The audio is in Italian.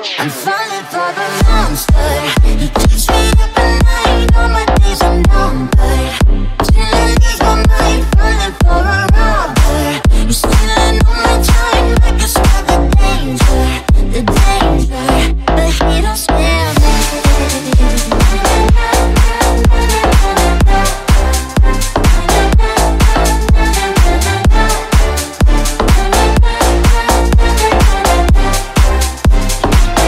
I'm falling for the monster. He keeps me